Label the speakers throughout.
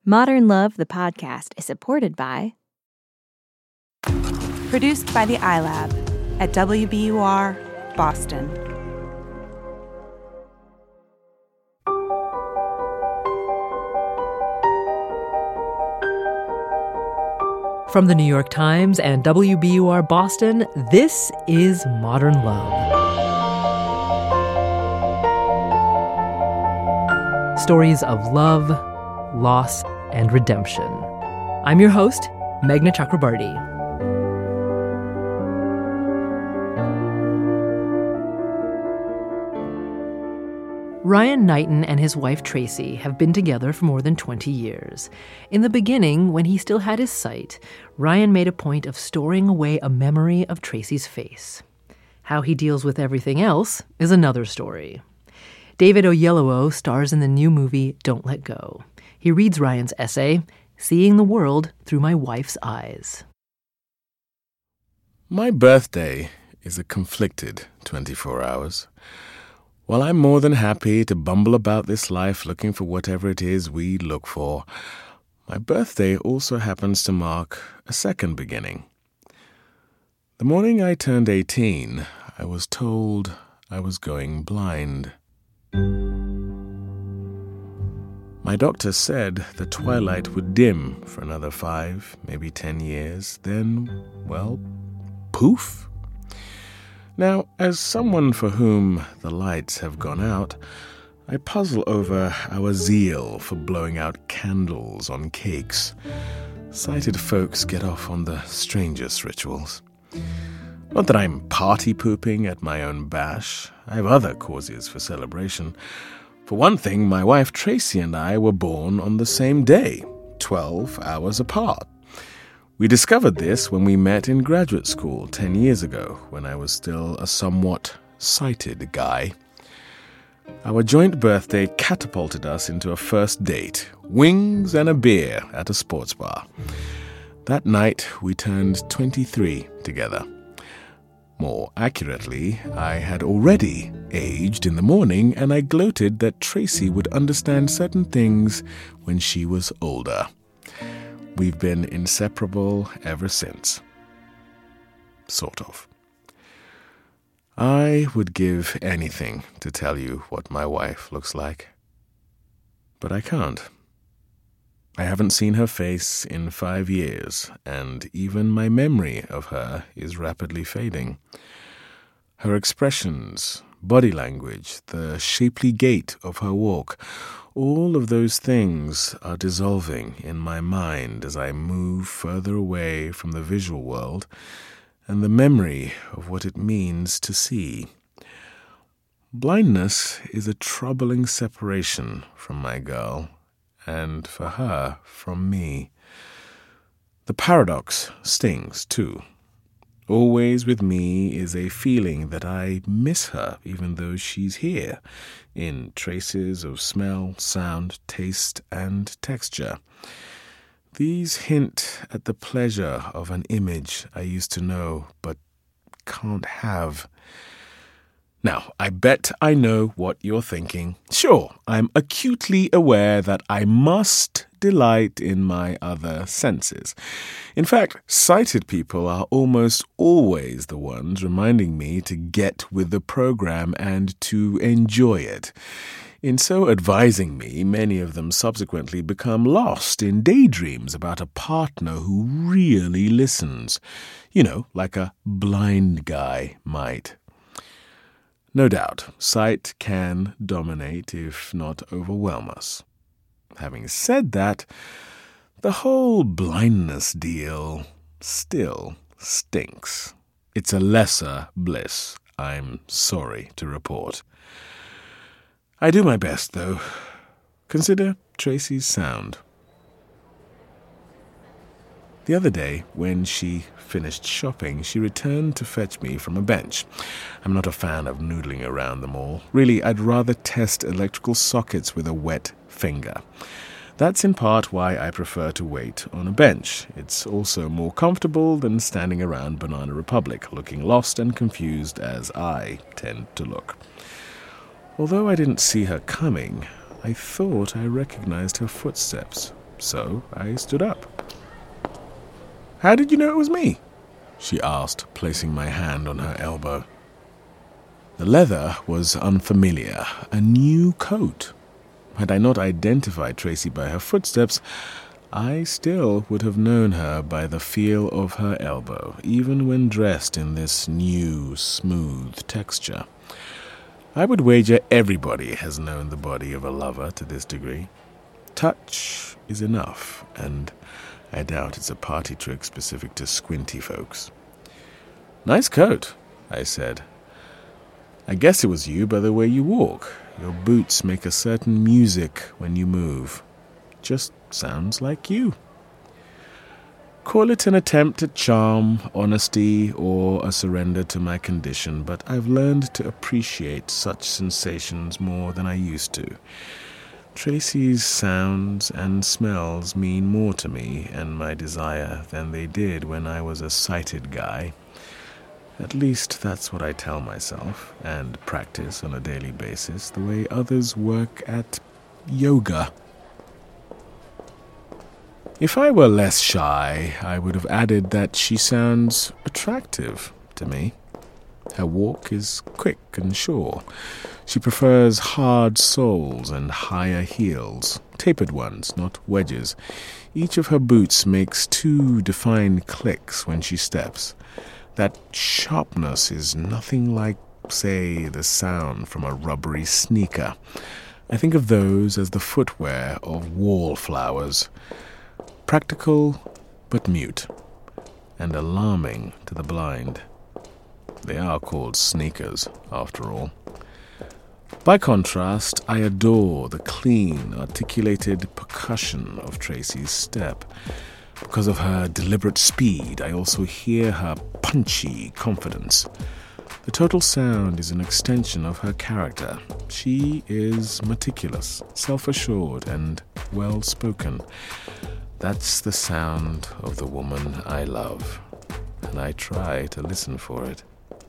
Speaker 1: Modern Love, the podcast, is supported by...
Speaker 2: Produced by the iLab at WBUR, Boston.
Speaker 3: From the New York Times and WBUR Boston, this is Modern Love. Stories of love, loss, and redemption. I'm your host, Meghna Chakrabarti. Ryan Knighton and his wife Tracy have been together for more than 20 years. In the beginning, when he still had his sight, Ryan made a point of storing away a memory of Tracy's face. How he deals with everything else is another story. David Oyelowo stars in the new movie Don't Let Go. He reads Ryan's essay, Seeing the World Through My Wife's Eyes.
Speaker 4: My birthday is a conflicted 24 hours. While I'm more than happy to bumble about this life looking for whatever it is we look for, my birthday also happens to mark a second beginning. The morning I turned 18, I was told I was going blind. My doctor said the twilight would dim for another 5, maybe 10 years, then, well, poof. Now, as someone for whom the lights have gone out, I puzzle over our zeal for blowing out candles on cakes. Sighted folks get off on the strangest rituals. Not that I'm party-pooping at my own bash. I have other causes for celebration. For one thing, my wife Tracy and I were born on the same day, 12 hours apart. We discovered this when we met in graduate school 10 years ago, when I was still a somewhat sighted guy. Our joint birthday catapulted us into a first date, wings and a beer at a sports bar. That night, we turned 23 together. More accurately, I had already aged in the morning, and I gloated that Tracy would understand certain things when she was older. We've been inseparable ever since. Sort of. I would give anything to tell you what my wife looks like. But I can't. I haven't seen her face in 5 years, and even my memory of her is rapidly fading. Her expressions, body language, the shapely gait of her walk, all of those things are dissolving in my mind as I move further away from the visual world and the memory of what it means to see. Blindness is a troubling separation from my girl, and for her, from me. The paradox stings, too. Always with me is a feeling that I miss her, even though she's here, in traces of smell, sound, taste, and texture. These hint at the pleasure of an image I used to know, but can't have. Now, I bet I know what you're thinking. Sure, I'm acutely aware that I must delight in my other senses. In fact, sighted people are almost always the ones reminding me to get with the program and to enjoy it. In so advising me, many of them subsequently become lost in daydreams about a partner who really listens. You know, like a blind guy might. No doubt, sight can dominate, if not overwhelm us. Having said that, the whole blindness deal still stinks. It's a lesser bliss, I'm sorry to report. I do my best, though. Consider Tracy's sound. The other day, when she finished shopping, she returned to fetch me from a bench. I'm not a fan of noodling around the mall. Really, I'd rather test electrical sockets with a wet finger. That's in part why I prefer to wait on a bench. It's also more comfortable than standing around Banana Republic, looking lost and confused as I tend to look. Although I didn't see her coming, I thought I recognized her footsteps. so I stood up. "How did you know it was me?" she asked, placing my hand on her elbow. The leather was unfamiliar, a new coat. Had I not identified Tracy by her footsteps, I still would have known her by the feel of her elbow, even when dressed in this new, smooth texture. I would wager everybody has known the body of a lover to this degree. Touch is enough, and I doubt it's a party trick specific to squinty folks. "Nice coat," I said. "I guess it was you by the way you walk. Your boots make a certain music when you move. Just sounds like you." Call it an attempt at charm, honesty, or a surrender to my condition, but I've learned to appreciate such sensations more than I used to. Tracy's sounds and smells mean more to me and my desire than they did when I was a sighted guy. At least that's what I tell myself, and practice on a daily basis, the way others work at yoga. If I were less shy, I would have added that she sounds attractive to me. Her walk is quick and sure. She prefers hard soles and higher heels, tapered ones, not wedges. Each of her boots makes two defined clicks when she steps. That sharpness is nothing like, say, the sound from a rubbery sneaker. I think of those as the footwear of wallflowers. Practical but mute, and alarming to the blind. They are called sneakers, after all. By contrast, I adore the clean, articulated percussion of Tracy's step. Because of her deliberate speed, I also hear her punchy confidence. The total sound is an extension of her character. She is meticulous, self-assured, and well-spoken. That's the sound of the woman I love, and I try to listen for it.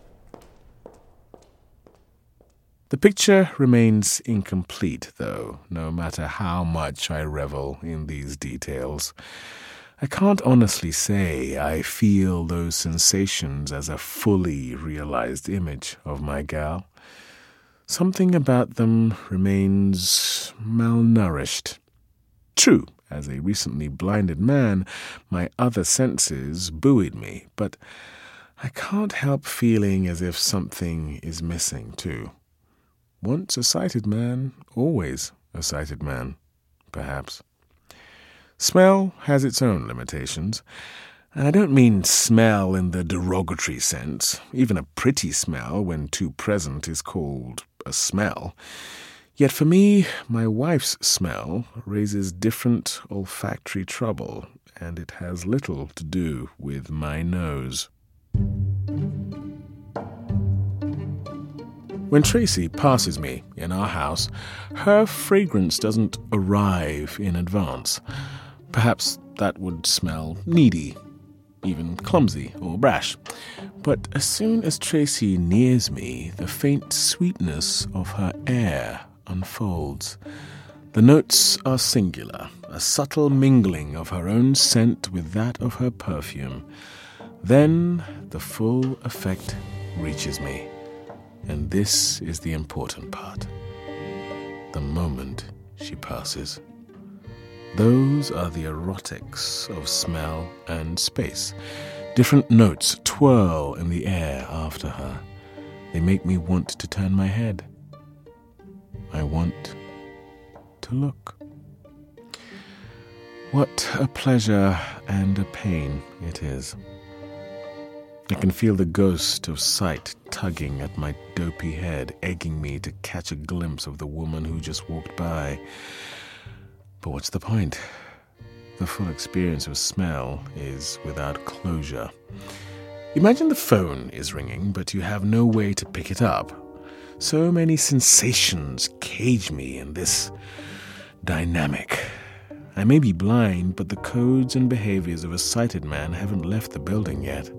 Speaker 4: The picture remains incomplete, though, no matter how much I revel in these details. I can't honestly say I feel those sensations as a fully realized image of my gal. Something about them remains malnourished. True, as a recently blinded man, my other senses buoyed me, but I can't help feeling as if something is missing, too. Once a sighted man, always a sighted man, perhaps. Smell has its own limitations, and I don't mean smell in the derogatory sense. Even a pretty smell, when too present, is called a smell. Yet for me, my wife's smell raises different olfactory trouble, and it has little to do with my nose. When Tracy passes me in our house, her fragrance doesn't arrive in advance. Perhaps that would smell needy, even clumsy or brash. But as soon as Tracy nears me, the faint sweetness of her air unfolds. The notes are singular, a subtle mingling of her own scent with that of her perfume. Then the full effect reaches me, and this is the important part. The moment she passes. Those are the erotics of smell and space. Different notes twirl in the air after her. They make me want to turn my head. I want to look. What a pleasure and a pain it is. I can feel the ghost of sight tugging at my dopey head, egging me to catch a glimpse of the woman who just walked by. But what's the point? The full experience of smell is without closure. Imagine the phone is ringing, but you have no way to pick it up. So many sensations cage me in this dynamic. I may be blind, but the codes and behaviors of a sighted man haven't left the building yet.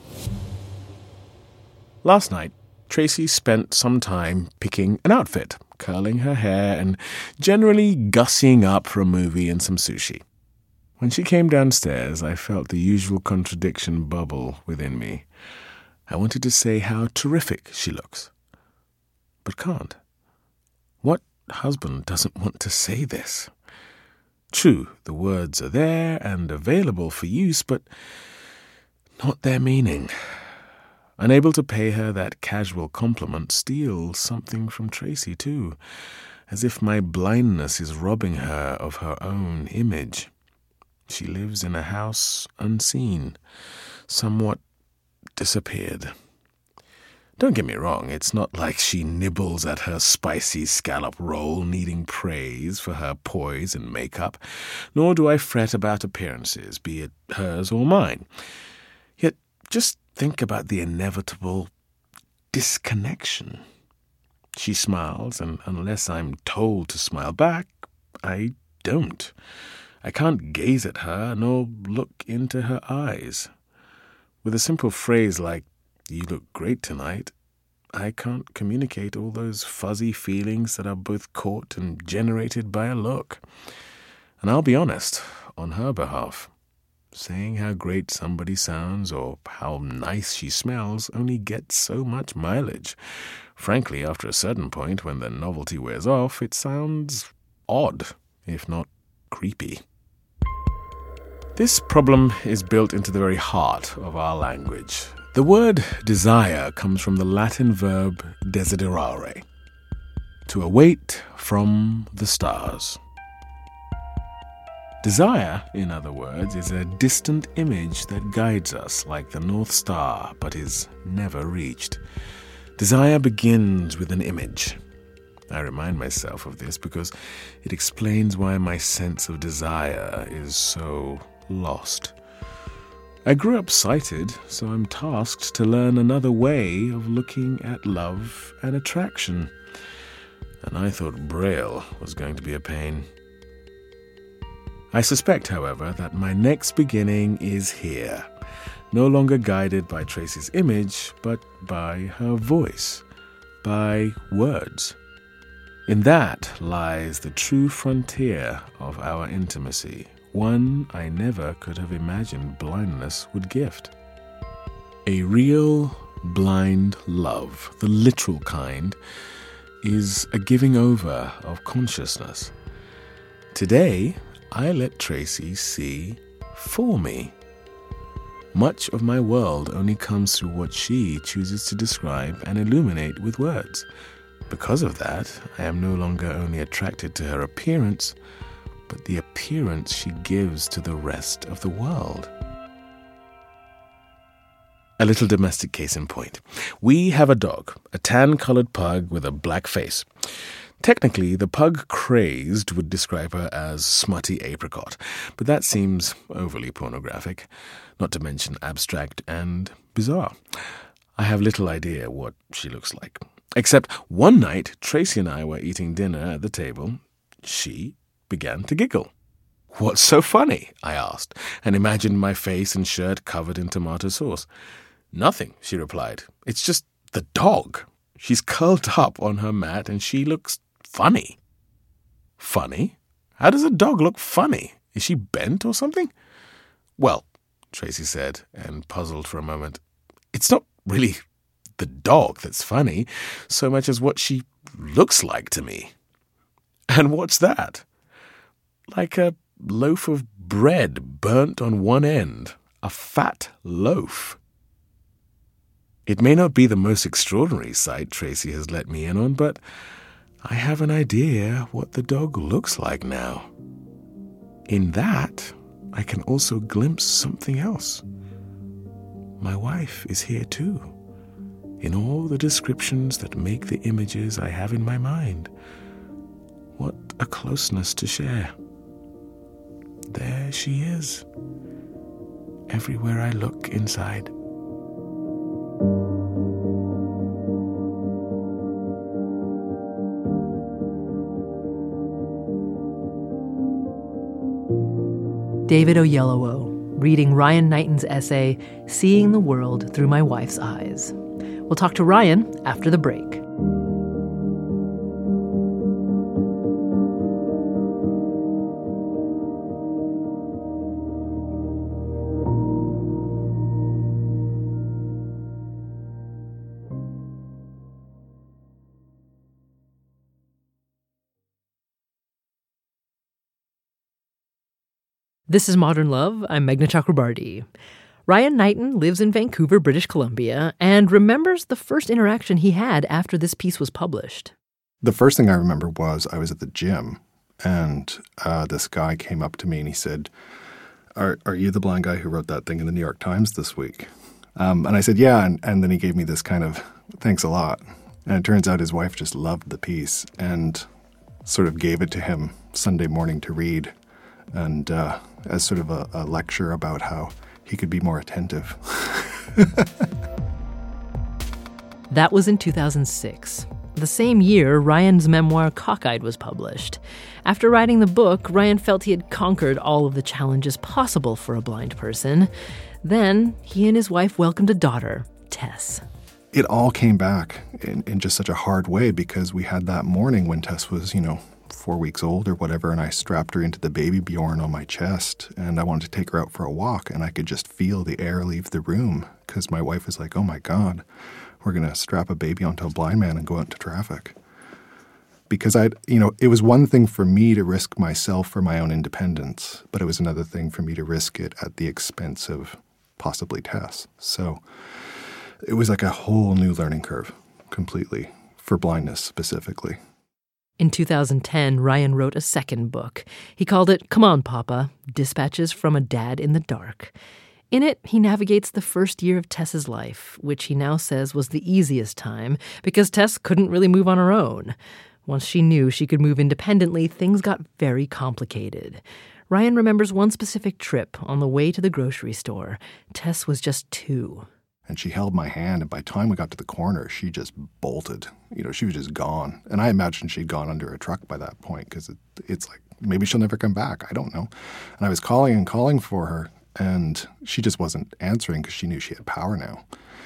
Speaker 4: Last night, Tracy spent some time picking an outfit, curling her hair and generally gussying up for a movie and some sushi. When she came downstairs, I felt the usual contradiction bubble within me. I wanted to say how terrific she looks, but can't. What husband doesn't want to say this? True, the words are there and available for use, but not their meaning. Unable to pay her that casual compliment steals something from Tracy, too, as if my blindness is robbing her of her own image. She lives in a house unseen, somewhat disappeared. Don't get me wrong, it's not like she nibbles at her spicy scallop roll needing praise for her poise and makeup, nor do I fret about appearances, be it hers or mine. Yet just think about the inevitable disconnection. She smiles, and unless I'm told to smile back, I don't. I can't gaze at her nor look into her eyes. With a simple phrase like, "You look great tonight," I can't communicate all those fuzzy feelings that are both caught and generated by a look. And I'll be honest, on her behalf, saying how great somebody sounds or how nice she smells only gets so much mileage. Frankly, after a certain point, when the novelty wears off, it sounds odd, if not creepy. This problem is built into the very heart of our language. The word desire comes from the Latin verb desiderare, to await from the stars. Desire, in other words, is a distant image that guides us like the North Star, but is never reached. Desire begins with an image. I remind myself of this because it explains why my sense of desire is so lost. I grew up sighted, so I'm tasked to learn another way of looking at love and attraction. And I thought Braille was going to be a pain. I suspect, however, that my next beginning is here, no longer guided by Tracy's image, but by her voice, by words. In that lies the true frontier of our intimacy, one I never could have imagined blindness would gift. A real blind love, the literal kind, is a giving over of consciousness. Today, I let Tracy see for me. Much of my world only comes through what she chooses to describe and illuminate with words. Because of that, I am no longer only attracted to her appearance, but the appearance she gives to the rest of the world. A little domestic case in point. We have a dog, a tan-colored pug with a black face. Technically, the pug crazed would describe her as smutty apricot, but that seems overly pornographic, not to mention abstract and bizarre. I have little idea what she looks like. Except one night, Tracy and I were eating dinner at the table. She began to giggle. "What's so funny?" I asked, and imagined my face and shirt covered in tomato sauce. "Nothing," she replied. "It's just the dog. She's curled up on her mat and she looks funny." "Funny? How does a dog look funny? Is she bent or something?" "Well," Tracy said, and puzzled for a moment, "it's not really the dog that's funny, so much as what she looks like to me." "And what's that?" "Like a loaf of bread burnt on one end. A fat loaf." It may not be the most extraordinary sight Tracy has let me in on, but I have an idea what the dog looks like now. In that, I can also glimpse something else. My wife is here too, in all the descriptions that make the images I have in my mind. What a closeness to share. There she is, everywhere I look inside.
Speaker 3: David Oyelowo, reading Ryan Knighton's essay, Seeing the World Through My Wife's Eyes. We'll talk to Ryan after the break. This is Modern Love. I'm Meghna Chakrabarti. Ryan Knighton lives in Vancouver, British Columbia, and remembers the first interaction he had after this piece was published.
Speaker 5: The first thing I remember was I was at the gym, and this guy came up to me and he said, Are you the blind guy who wrote that thing in the New York Times this week? And I said, yeah, and then he gave me this kind of, thanks a lot. And it turns out his wife just loved the piece and sort of gave it to him Sunday morning to read, and as sort of a lecture about how he could be more attentive.
Speaker 3: That was in 2006. The same year, Ryan's memoir Cockeyed was published. After writing the book, Ryan felt he had conquered all of the challenges possible for a blind person. Then, he and his wife welcomed a daughter, Tess.
Speaker 5: It all came back in just such a hard way, because we had that morning when Tess was, 4 weeks old or whatever, and I strapped her into the baby Bjorn on my chest, and I wanted to take her out for a walk, and I could just feel the air leave the room, because my wife was like, oh my God, we're going to strap a baby onto a blind man and go out into traffic. Because it was one thing for me to risk myself for my own independence, but it was another thing for me to risk it at the expense of possibly Tess. So it was like a whole new learning curve, completely, for blindness specifically.
Speaker 3: In 2010, Ryan wrote a second book. He called it Come On, Papa, Dispatches from a Dad in the Dark. In it, he navigates the first year of Tess's life, which he now says was the easiest time because Tess couldn't really move on her own. Once she knew she could move independently, things got very complicated. Ryan remembers one specific trip on the way to the grocery store. Tess was just 2.
Speaker 5: And she held my hand, and by the time we got to the corner, she just bolted. She was just gone. And I imagined she'd gone under a truck by that point, because it's like, maybe she'll never come back. I don't know. And I was calling and calling for her, and she just wasn't answering because she knew she had power now.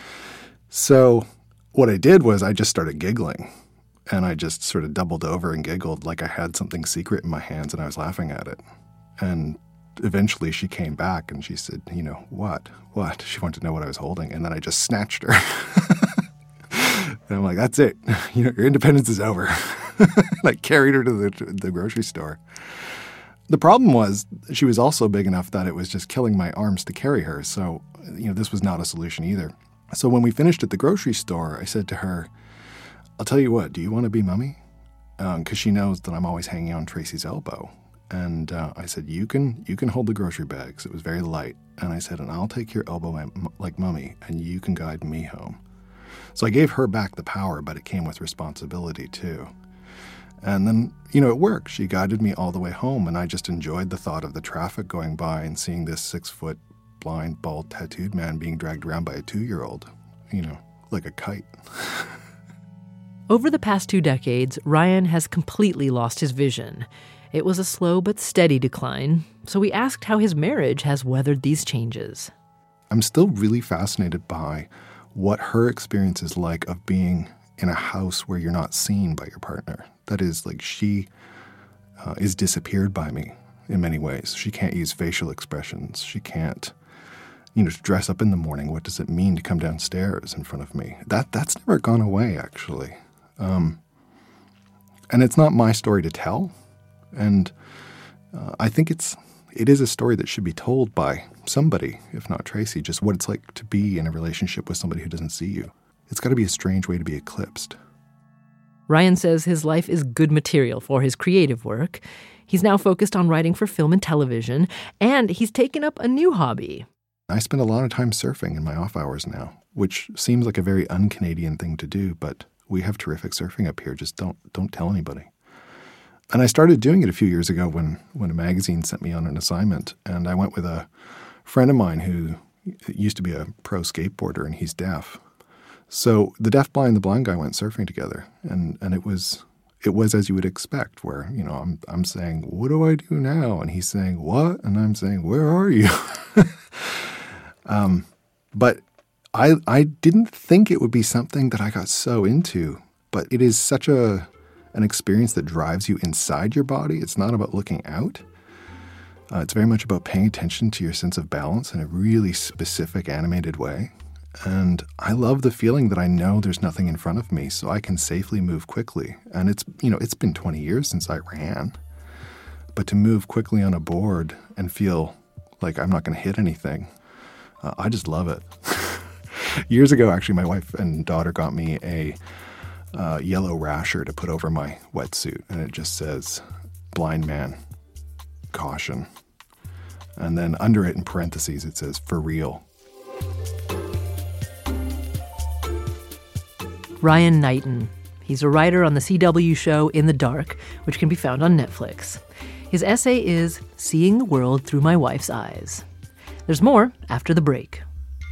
Speaker 5: So what I did was I just started giggling, and I just sort of doubled over and giggled like I had something secret in my hands, and I was laughing at it. And eventually she came back and she said, what? She wanted to know what I was holding. And then I just snatched her. And I'm like, that's it. Your independence is over. I carried her to the grocery store. The problem was she was also big enough that it was just killing my arms to carry her. So, this was not a solution either. So when we finished at the grocery store, I said to her, I'll tell you what, do you want to be Mummy? Because she knows that I'm always hanging on Tracy's elbow. And I said, you can hold the grocery bags. It was very light. And I said, and I'll take your elbow like Mummy, and you can guide me home. So I gave her back the power, but it came with responsibility too. And then, it worked. She guided me all the way home, and I just enjoyed the thought of the traffic going by and seeing this 6-foot, blind, bald, tattooed man being dragged around by a 2-year-old, like a kite.
Speaker 3: Over the past 2 decades, Ryan has completely lost his vision. It was a slow but steady decline, so we asked how his marriage has weathered these changes.
Speaker 5: I'm still really fascinated by what her experience is like of being in a house where you're not seen by your partner. That is, like, she is disappeared by me in many ways. She can't use facial expressions. She can't, to dress up in the morning. What does it mean to come downstairs in front of me? That's never gone away, actually. And it's not my story to tell. And I think it is a story that should be told by somebody, if not Tracy, just what it's like to be in a relationship with somebody who doesn't see you. It's got to be a strange way to be eclipsed.
Speaker 3: Ryan says his life is good material for his creative work. He's now focused on writing for film and television, and he's taken up a new hobby.
Speaker 5: I spend a lot of time surfing in my off hours now, which seems like a very un-Canadian thing to do, but we have terrific surfing up here. Just don't tell anybody. And I started doing it a few years ago when a magazine sent me on an assignment, and I went with a friend of mine who used to be a pro skateboarder, and he's deaf. So the deaf blind and the blind guy went surfing together, and it was as you would expect, where I'm saying, what do I do now? And he's saying, what? And I'm saying, where are you? But I didn't think it would be something that I got so into, but it is such an experience that drives you inside your body. It's not about looking out. It's very much about paying attention to your sense of balance in a really specific, animated way. And I love the feeling that I know there's nothing in front of me, so I can safely move quickly. And it's been 20 years since I ran. But to move quickly on a board and feel Like, I'm not going to hit anything. I just love it. Years ago, actually, my wife and daughter got me a yellow rasher to put over my wetsuit, and it just says, "Blind man, caution." And then under it, in parentheses, it says, "For real."
Speaker 3: Ryan Knighton. He's a writer on the CW show In the Dark, which can be found on Netflix. His essay is Seeing the World Through My Wife's Eyes. There's more after the break.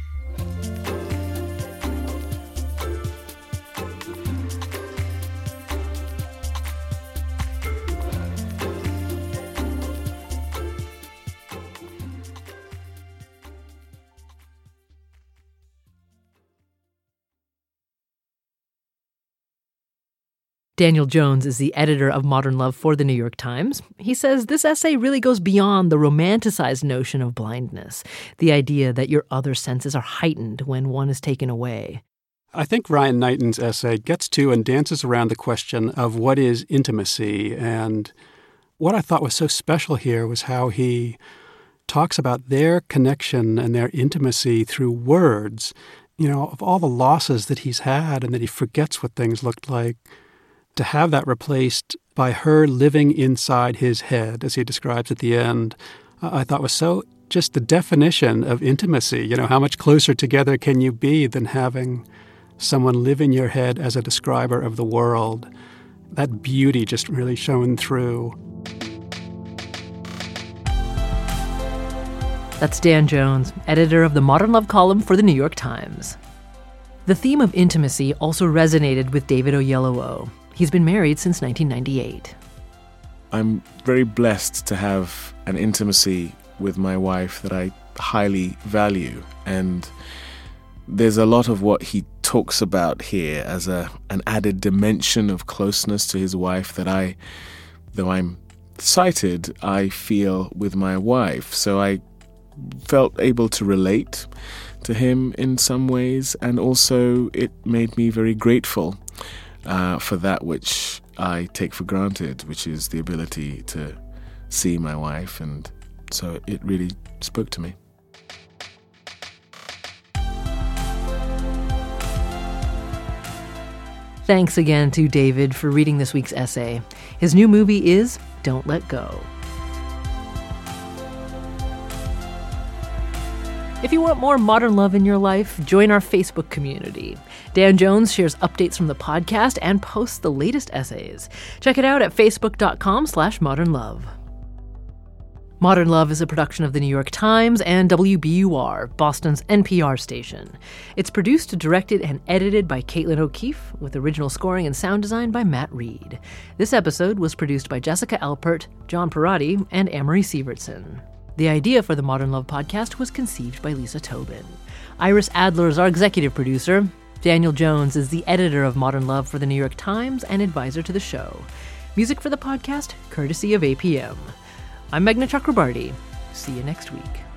Speaker 3: Daniel Jones is the editor of Modern Love for The New York Times. He says this essay really goes beyond the romanticized notion of blindness, the idea that your other senses are heightened when one is taken away.
Speaker 6: I think Ryan Knighton's essay gets to and dances around the question of what is intimacy. And what I thought was so special here was how he talks about their connection and their intimacy through words. You know, of all the losses that he's had and that he forgets what things looked like, to have that replaced by her living inside his head, as he describes at the end, I thought was so just the definition of intimacy. You know, how much closer together can you be than having someone live in your head as a describer of the world? That beauty just really shone through.
Speaker 3: That's Dan Jones, editor of the Modern Love column for The New York Times. The theme of intimacy also resonated with David Oyelowo. He's been married since 1998.
Speaker 4: I'm very blessed to have an intimacy with my wife that I highly value. And there's a lot of what he talks about here as an added dimension of closeness to his wife that though I'm sighted, I feel with my wife. So I felt able to relate to him in some ways, and also it made me very grateful for that which I take for granted, which is the ability to see my wife, and so it really spoke to me.
Speaker 3: Thanks again to David for reading this week's essay. His new movie is Don't Let Go. If you want more modern love in your life, join our Facebook community. Dan Jones shares updates from the podcast and posts the latest essays. Check it out at facebook.com/modernlove. Modern Love is a production of The New York Times and WBUR, Boston's NPR station. It's produced, directed, and edited by Caitlin O'Keefe, with original scoring and sound design by Matt Reed. This episode was produced by Jessica Alpert, John Perotti, and Amory Sievertson. The idea for the Modern Love podcast was conceived by Lisa Tobin. Iris Adler is our executive producer. Daniel Jones is the editor of Modern Love for The New York Times and advisor to the show. Music for the podcast, courtesy of APM. I'm Meghna Chakrabarty. See you next week.